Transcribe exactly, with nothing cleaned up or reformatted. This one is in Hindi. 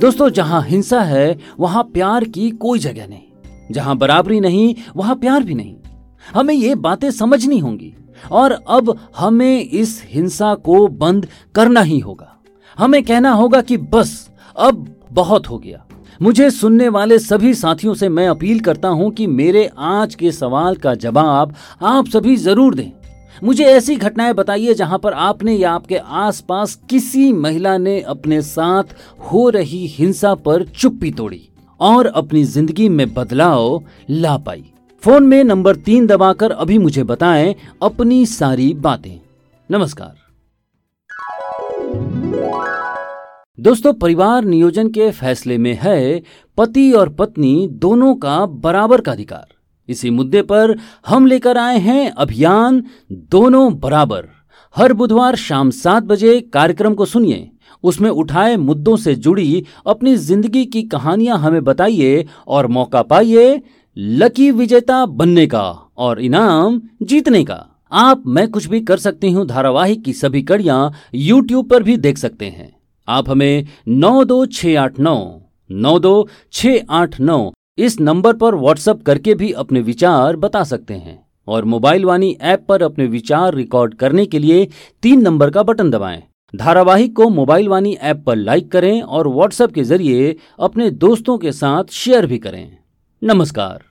दोस्तों, जहां हिंसा है वहां प्यार की कोई जगह नहीं, जहां बराबरी नहीं वहां प्यार भी नहीं। हमें ये बातें समझनी होंगी और अब हमें इस हिंसा को बंद करना ही होगा। हमें कहना होगा कि बस अब बहुत हो गया। मुझे सुनने वाले सभी साथियों से मैं अपील करता हूं कि मेरे आज के सवाल का जवाब आप सभी जरूर दें। मुझे ऐसी घटनाएं बताइए जहां पर आपने या आपके आसपास किसी महिला ने अपने साथ हो रही हिंसा पर चुप्पी तोड़ी और अपनी जिंदगी में बदलाव ला पाई। फोन में नंबर तीन दबाकर अभी मुझे बताएं अपनी सारी बातें। नमस्कार दोस्तों, परिवार नियोजन के फैसले में है पति और पत्नी दोनों का बराबर का अधिकार। इसी मुद्दे पर हम लेकर आए हैं अभियान दोनों बराबर। हर बुधवार शाम सात बजे कार्यक्रम को सुनिए। उसमें उठाए मुद्दों से जुड़ी अपनी जिंदगी की कहानियां हमें बताइए और मौका पाइए लकी विजेता बनने का और इनाम जीतने का। आप मैं कुछ भी कर सकती हूं धारावाहिक की सभी कड़ियां यूट्यूब पर भी देख सकते हैं। आप हमें नौ दो छह आठ नौ नौ दो छह आठ नौ इस नंबर पर व्हाट्सएप करके भी अपने विचार बता सकते हैं और मोबाइल वाणी ऐप पर अपने विचार रिकॉर्ड करने के लिए तीन नंबर का बटन दबाएं। धारावाहिक को मोबाइल वाणी ऐप पर लाइक करें और व्हाट्सएप के जरिए अपने दोस्तों के साथ शेयर भी करें। नमस्कार।